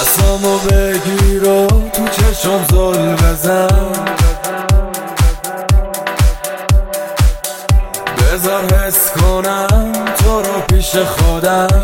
دستامو بگیر و تو چشم زل بزن، بذار حس کنم تو رو پیش خودم.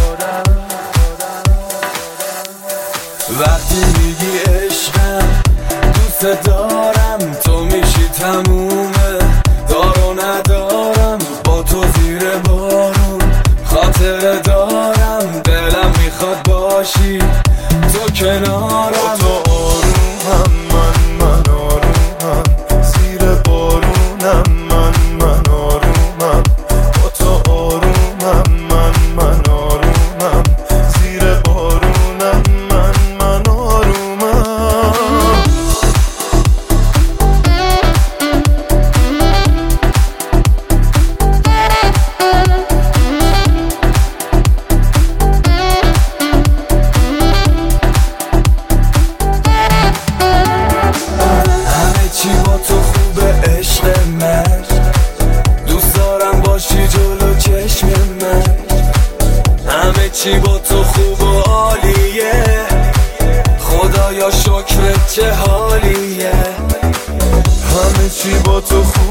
وقتی میگی عشقم دوست دارم، تو میشی تمومه، دار و ندارم با تو زیر بارون. خاطره دارم دلم میخواد باشی تو کنارم. تو آرومم من آرومم، زیر بارونم من آرومم. با تو آرومم من آرومم، زیر بارونم من آرومم. چی با تو خوبه عشق من، دوست دارم باشی جلو چشم من. همه چی با تو خوب و عالیه، خدایا شکرت چه حالیه. همه چی با تو خوب